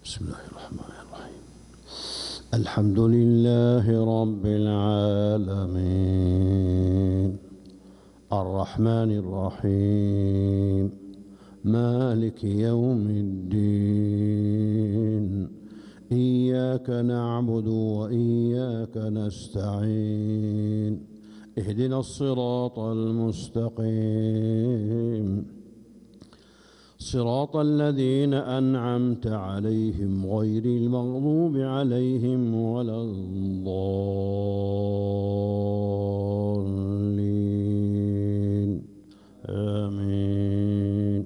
بسم الله الرحمن الرحيم. الحمد لله رب العالمين الرحمن الرحيم مالك يوم الدين إياك نعبد وإياك نستعين اهدنا الصراط المستقيم صراط الذين أنعمت عليهم غير المغضوب عليهم ولا الضالين آمين.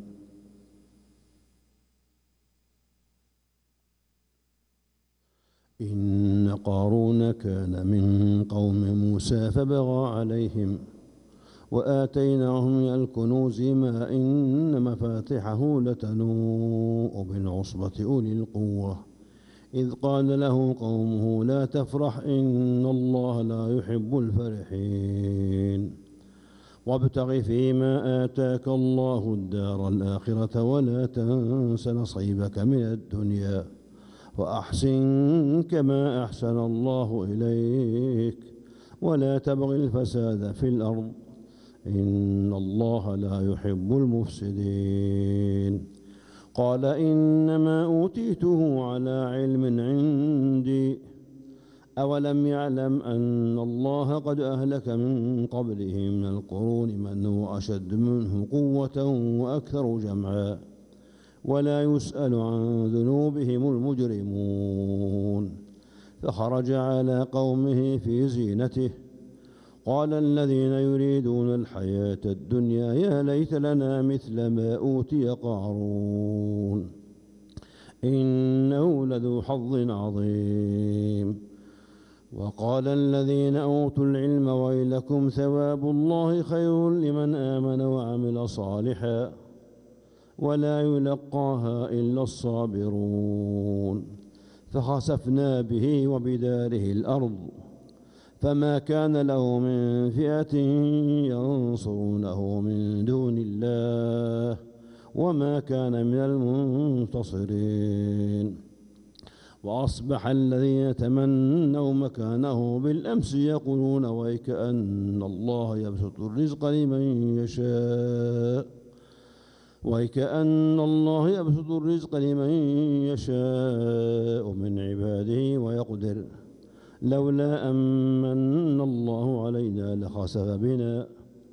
إن قارون كان من قوم موسى فبغى عليهم وآتيناه من الكنوز ما إن مفاتحه لتنوء بالعصبة أولي القوة إذ قال له قومه لا تفرح إن الله لا يحب الفرحين وابتغ فيما آتاك الله الدار الآخرة ولا تنس نصيبك من الدنيا وأحسن كما أحسن الله إليك ولا تبغ الفساد في الأرض إن الله لا يحب المفسدين. قال إنما أوتيته على علم عندي أولم يعلم أن الله قد أهلك من قبله من القرون من هو أشد منه قوة وأكثر جمعا ولا يسأل عن ذنوبهم المجرمون. فخرج على قومه في زينته قال الذين يريدون الحياة الدنيا يا ليت لنا مثل ما أوتي قارون إنه لذو حظ عظيم. وقال الذين أوتوا العلم ويلكم ثواب الله خير لمن آمن وعمل صالحا ولا يلقاها إلا الصابرون. فخسفنا به وبداره الأرض فما كان له من فئة ينصرونه من دون الله وما كان من المنتصرين. وأصبح الذين تمنوا مكانه بالأمس يقولون ويكأن الله يبسط الرزق لمن يشاء من عباده ويقدر لولا أمن الله علينا لخسف بنا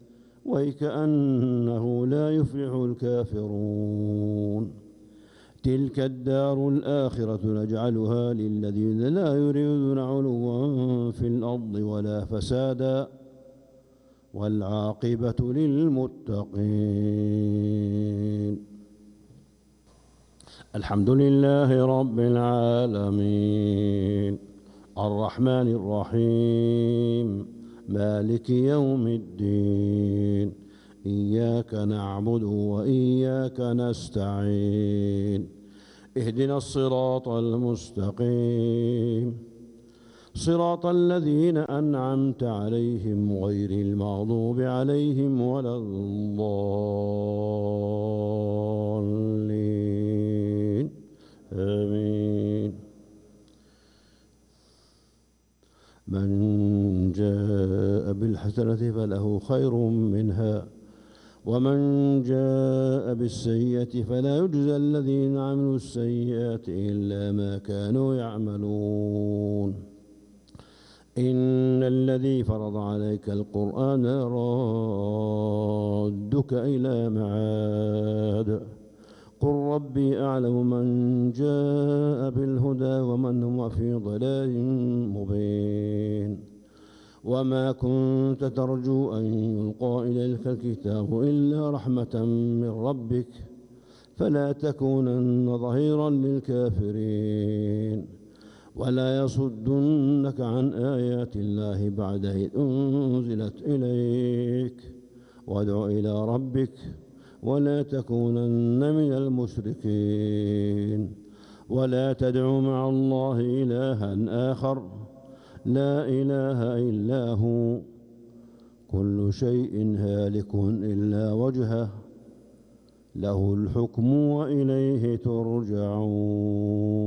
ويكأنه لا يفلح الكافرون. تلك الدار الآخرة نجعلها للذين لا يريدون علوا في الأرض ولا فسادا والعاقبة للمتقين. الحمد لله رب العالمين الرحمن الرحيم مالك يوم الدين إياك نعبد وإياك نستعين اهدنا الصراط المستقيم صراط الذين أنعمت عليهم غير المغضوب عليهم ولا الضالين آمين. من جاء بالحسنة فله خير منها ومن جاء بالسيئة فلا يجزى الذين عملوا السيئات إلا ما كانوا يعملون. إن الذي فرض عليك القرآن رادك إلى معاد قل ربي أعلم من جاء بالهدى ومن هو في ضلال مبين. وما كنت ترجو أن يلقى إليك الكتاب إلا رحمة من ربك فلا تكونن ظهيرا للكافرين ولا يصدنك عن آيات الله بعد إذ أنزلت إليك وادع إلى ربك ولا تكونن من المشركين ولا تدع مع الله إلها آخر لا إله إلا هو كل شيء هالك إلا وجهه له الحكم وإليه ترجعون.